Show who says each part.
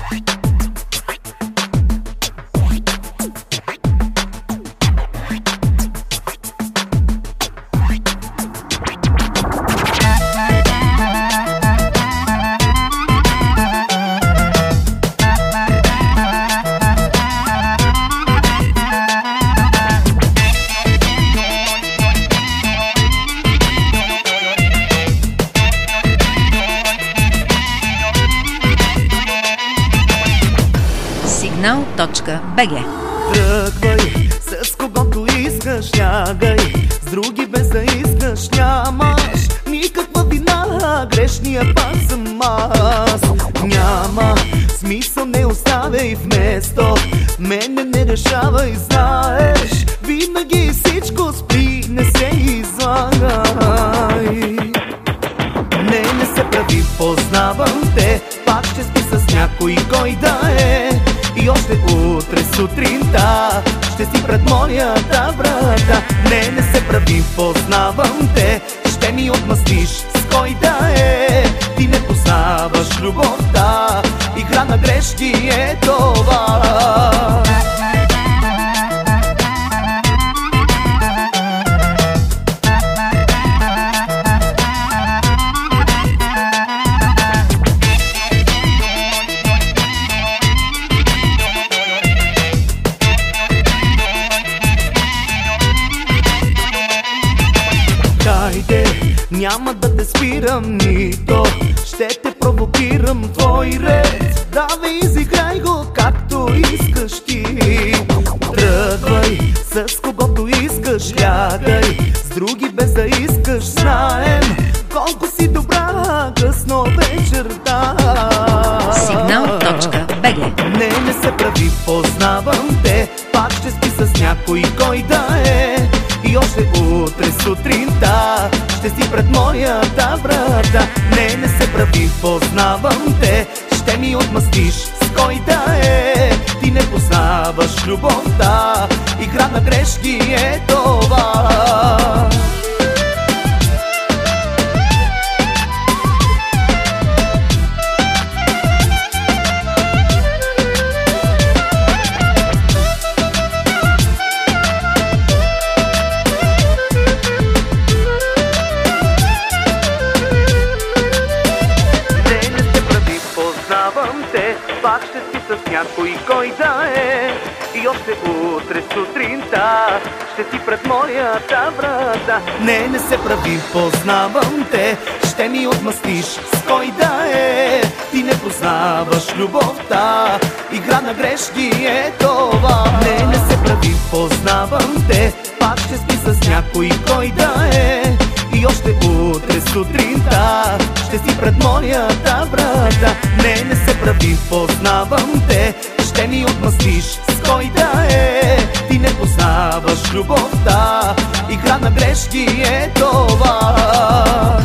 Speaker 1: Signal.bg.
Speaker 2: Тръгвай, с когото искаш лягай, с други без да искаш нямаш никаква вина, грешния пак съм аз. Няма смисъл, не оставяй вместо мене, не решавай, знаеш, винаги всичко спри, не се излагай. Не се прави, познавам те, пак ще спи с някой, кой да е. И още утре сутринта ще си пред моята врата. Не се прави, познавам те, ще ми отмъстиш с кой да е. Ти не познаваш любовта, игра на грешки е това. Хайде, няма да те спирам нито ще те провокирам, твой ред. Давай, изиграй го както искаш ти. Тръгвай, с когото искаш лягай, с други без да искаш, знаем колко си добра, късно вечерта.
Speaker 1: Signal.bg.
Speaker 2: Не се прави, познавам те, пак ще спи с някой, кой да е. И още утре сутринта ще си пред моята врата. Не се прави, познавам те, ще ми отмъстиш с кой да е. Ти не познаваш любовта, игра на грешки е това. Пак ще си с някой, кой да е. И още утре сутринта ще си пред моята врата. Не се прави, познавам те, ще ми отмъстиш с кой да е. Ти не познаваш любовта, игра на грешки е това. Не се прави, познавам те, пак ще спи с някой, кой да е. И още утре сутринта ще си пред моята врата. Не се прави, познавам те, ще ми отмъстиш с кой да е. Ти не познаваш любовта, игра на грешки е това.